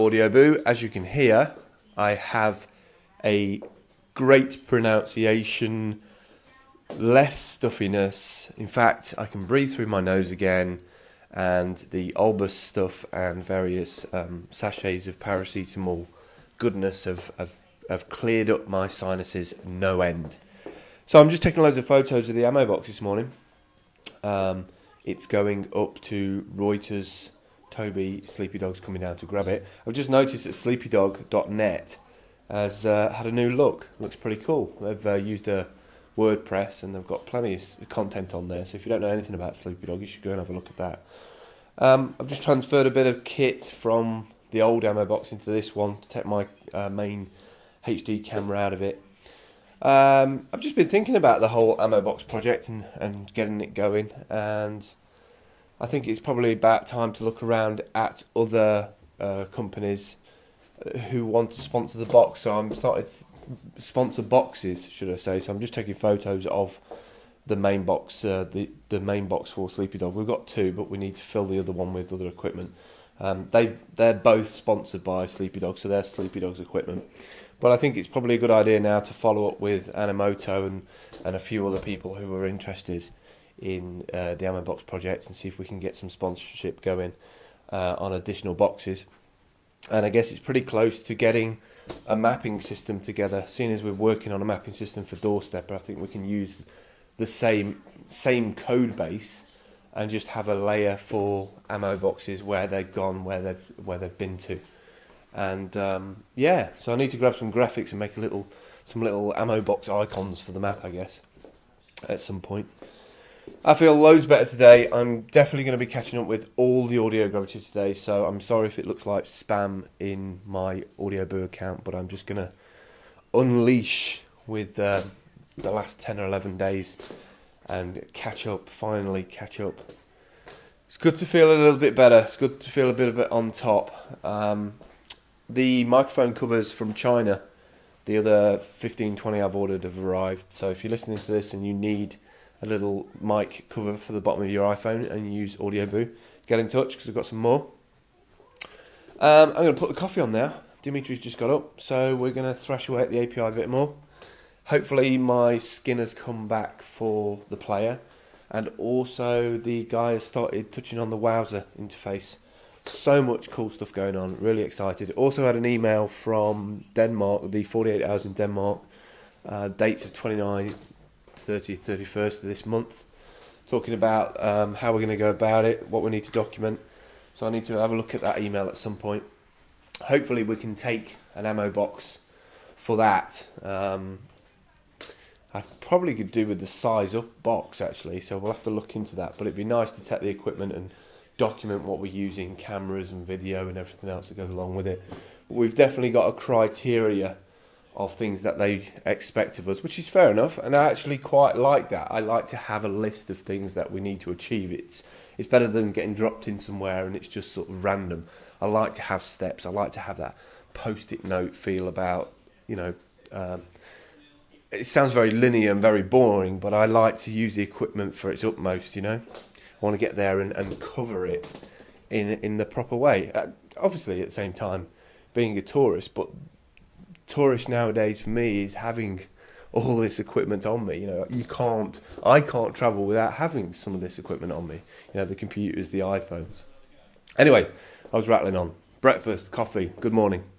Audio Boo. As you can hear, I have a great pronunciation, less stuffiness. In fact, I can breathe through my nose again, and the Olbus stuff and various sachets of paracetamol goodness have cleared up my sinuses no end. So I'm just taking loads of photos of the ammo box this morning. It's going up to Reuters. Toby, Sleepy Dog's coming down to grab it. I've just noticed that sleepydog.net has had a new look. Looks pretty cool. They've used a WordPress and they've got plenty of content on there. So if you don't know anything about Sleepy Dog, you should go and have a look at that. I've just transferred a bit of kit from the old ammo box into this one to take my main HD camera out of it. I've just been thinking about the whole ammo box project and getting it going, and I think it's probably about time to look around at other companies who want to sponsor the box. So I'm starting to sponsor boxes, should I say. So I'm just taking photos of the main box, the main box for Sleepy Dog. We've got two, but we need to fill the other one with other equipment. They're both sponsored by Sleepy Dog, so they're Sleepy Dog's equipment. But I think it's probably a good idea now to follow up with Animoto and a few other people who are interested in the ammo box project and see if we can get some sponsorship going on additional boxes. And I guess it's pretty close to getting a mapping system together. Seeing as we're working on a mapping system for Doorstepper, I think we can use the same code base and just have a layer for ammo boxes where they've gone, where they've been to. And so I need to grab some graphics and make some little ammo box icons for the map, I guess, at some point. I feel loads better today. I'm definitely going to be catching up with all the Audio Gravity today, so I'm sorry if it looks like spam in my Audio Boo account, but I'm just going to unleash with the last 10 or 11 days and finally catch up. It's good to feel a little bit better. It's good to feel a bit on top. The microphone covers from China, the other 15, 20 I've ordered have arrived, so if you're listening to this and you need a little mic cover for the bottom of your iPhone and you use Audio Boo, get in touch because I've got some more. I'm going to put the coffee on now. Dimitri's just got up, so we're going to thrash away at the API a bit more. Hopefully my skin has come back for the player, and also the guy has started touching on the Wowzer interface. So much cool stuff going on, really excited. Also had an email from Denmark, the 48 hours in Denmark, dates of 29th, 30th, 31st of this month, talking about how we're going to go about it, what we need to document. So I need to have a look at that email at some point. Hopefully we can take an ammo box for that. I probably could do with the size up box actually, so we'll have to look into that. But it'd be nice to take the equipment and document what we're using, cameras and video and everything else that goes along with it. We've definitely got a criteria of things that they expect of us, which is fair enough, and I actually quite like that. I like to have a list of things that we need to achieve. It's better than getting dropped in somewhere and it's just sort of random. I like to have steps. I like to have that post-it note feel about, it sounds very linear and very boring, but I like to use the equipment for its utmost, I want to get there and cover it in the proper way. Obviously, at the same time, being a tourist, but tourist nowadays for me is having all this equipment on me. I can't travel without having some of this equipment on me. The computers, the iPhones. Anyway, I was rattling on. Breakfast, coffee, good morning.